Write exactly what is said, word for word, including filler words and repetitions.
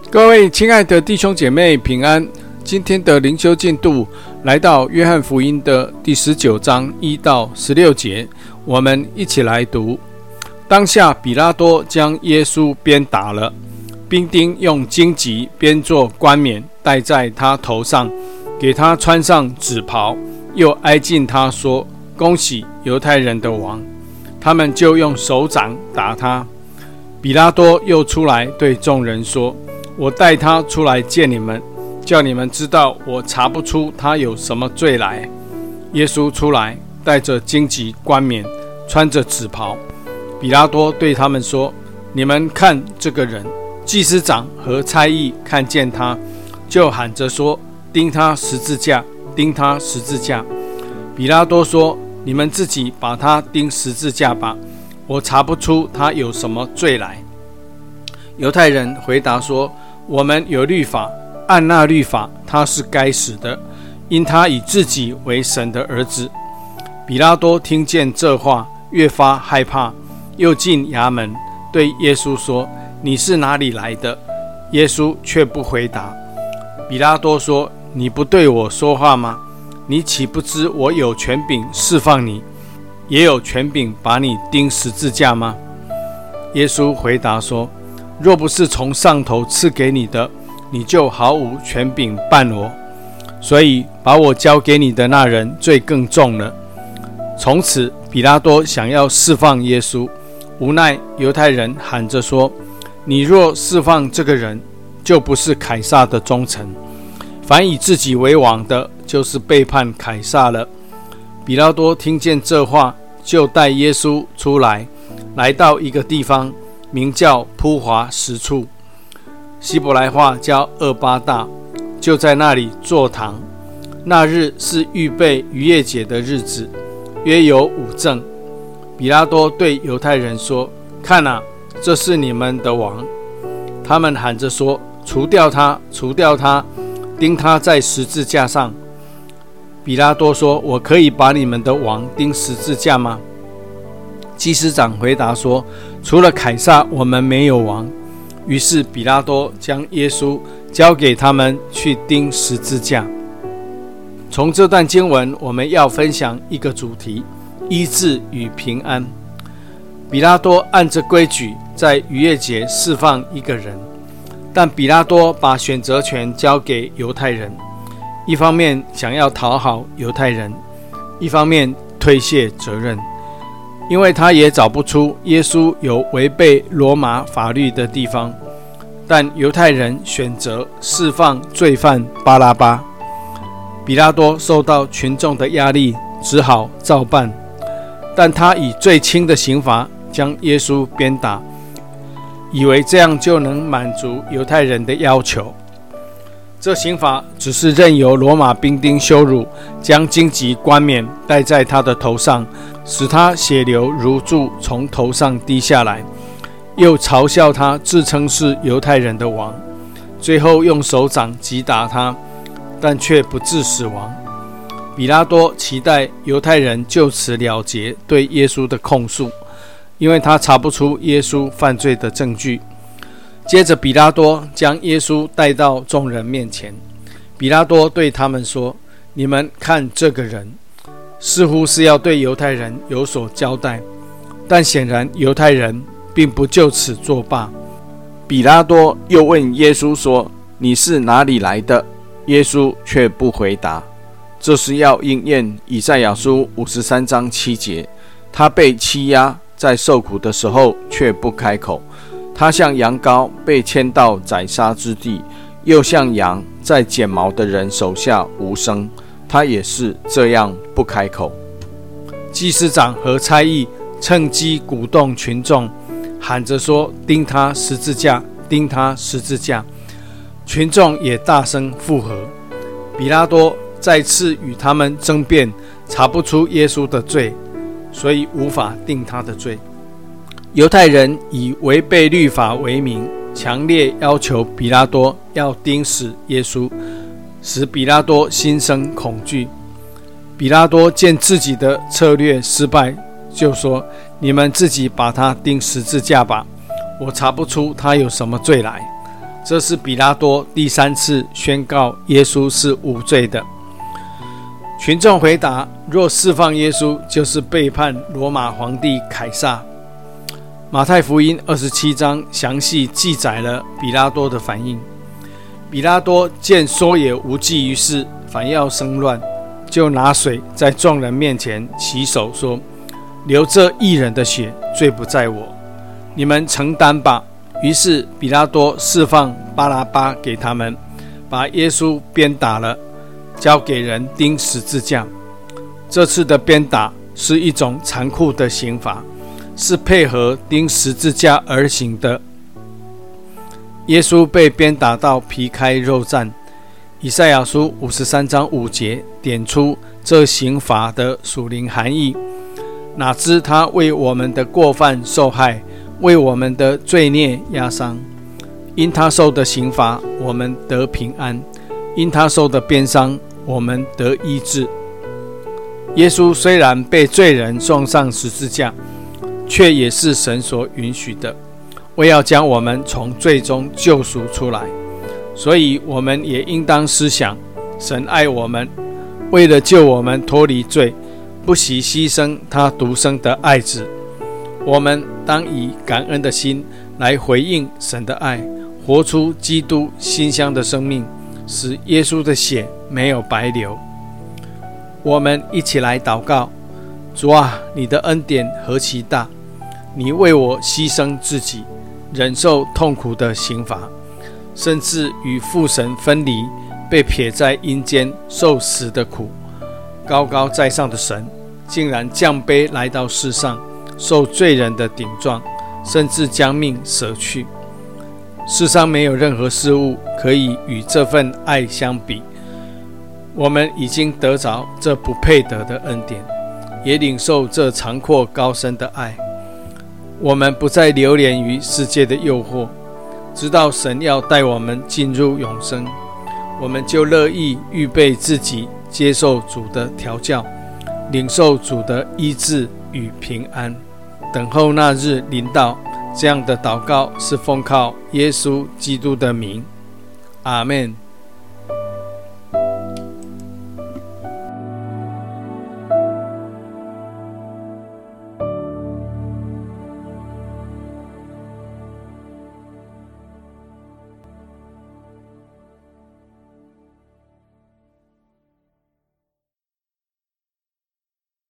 各位亲爱的弟兄姐妹平安，今天的灵修进度来到约翰福音的第十九章一到十六节，我们一起来读。当下比拉多将耶稣鞭打了，兵丁用荆棘编作冠冕戴在他头上，给他穿上紫袍，又挨近他说：恭喜犹太人的王。他们就用手掌打他。比拉多又出来对众人说：我带他出来见你们，叫你们知道我查不出他有什么罪来。耶稣出来，带着荆棘冠冕，穿着紫袍。比拉多对他们说：你们看这个人。祭司长和差役看见他，就喊着说：钉他十字架，钉他十字架。比拉多说：你们自己把他钉十字架吧，我查不出他有什么罪来。犹太人回答说：我们有律法，按那律法他是该死的，因他以自己为神的儿子。比拉多听见这话，越发害怕，又进衙门对耶稣说：你是哪里来的？耶稣却不回答。比拉多说：你不对我说话吗？你岂不知我有权柄释放你，也有权柄把你钉十字架吗？耶稣回答说：若不是从上头赐给你的，你就毫无权柄办我。所以把我交给你的那人罪更重了。从此比拉多想要释放耶稣，无奈犹太人喊着说：你若释放这个人，就不是凯撒的忠臣。凡以自己为王的，就是背叛凯撒了。比拉多听见这话，就带耶稣出来，来到一个地方，名叫铺华石处，希伯来话叫厄巴大，就在那里坐堂。那日是预备逾越节的日子，约有五正。比拉多对犹太人说：看啊，这是你们的王。他们喊着说：除掉他，除掉他，钉他在十字架上。比拉多说：我可以把你们的王钉十字架吗？祭司长回答说：除了凯撒，我们没有王。于是比拉多将耶稣交给他们去钉十字架。从这段经文，我们要分享一个主题：医治与平安。比拉多按着规矩在逾越节释放一个人，但比拉多把选择权交给犹太人，一方面想要讨好犹太人，一方面推卸责任，因为他也找不出耶稣有违背罗马法律的地方。但犹太人选择释放罪犯巴拉巴，比拉多受到群众的压力，只好照办。但他以最轻的刑罚将耶稣鞭打，以为这样就能满足犹太人的要求。这刑罚只是任由罗马兵丁羞辱，将荆棘冠冕戴在他的头上，使他血流如注从头上滴下来，又嘲笑他自称是犹太人的王，最后用手掌击打他，但却不致死亡。比拉多期待犹太人就此了结对耶稣的控诉，因为他查不出耶稣犯罪的证据。接着比拉多将耶稣带到众人面前。比拉多对他们说：你们看这个人。似乎是要对犹太人有所交代，但显然犹太人并不就此作罢。 比拉多又问耶稣说：你是哪里来的？耶稣却不回答。这是要应验以赛亚书五十三章七节，他被欺压，在受苦的时候却不开口。他像羊羔被牵到宰杀之地，又像羊在剪毛的人手下无声，他也是这样不开口。 祭司长和差役趁机鼓动群众，喊着说：钉他十字架，钉他十字架。群众也大声附和。比拉多再次与他们争辩，查不出耶稣的罪，所以无法定他的罪。犹太人以违背律法为名，强烈要求比拉多要钉死耶稣，使比拉多心生恐惧。比拉多见自己的策略失败，就说：你们自己把他钉十字架吧，我查不出他有什么罪来。 这是比拉多第三次宣告耶稣是无罪的。群众回答：若释放耶稣，就是背叛罗马皇帝凯撒。马太福音二十七章详细记载了比拉多的反应。比拉多见说也无济于事，反要生乱，就拿水在众人面前洗手，说：流这义人的血，罪不在我，你们承担吧。于是比拉多释放巴拉巴给他们，把耶稣鞭打了，交给人钉十字架。这次的鞭打是一种残酷的刑罚，是配合钉十字架而行的。耶稣被鞭打到皮开肉绽。以赛亚书五十三章五节点出这刑罚的属灵含义。哪知他为我们的过犯受害，为我们的罪孽压伤。因他受的刑罚，我们得平安；因他受的鞭伤，我们得医治。耶稣虽然被罪人送上十字架，却也是神所允许的，为要将我们从罪中救赎出来。所以我们也应当思想，神爱我们，为了救我们脱离罪，不惜牺牲他独生的爱子。我们当以感恩的心来回应神的爱，活出基督馨香的生命，使耶稣的血没有白流。我们一起来祷告：主啊，你的恩典何其大！你为我牺牲自己，忍受痛苦的刑罚，甚至与父神分离，被撇在阴间受死的苦。高高在上的神竟然降卑来到世上，受罪人的顶撞，甚至将命舍去。世上没有任何事物可以与这份爱相比。我们已经得着这不配得的恩典，也领受这长阔高深的爱。我们不再流连于世界的诱惑，知道神要带我们进入永生，我们就乐意预备自己，接受主的调教，领受主的医治与平安，等候那日临到。这样的祷告是奉靠耶稣基督的名，阿们。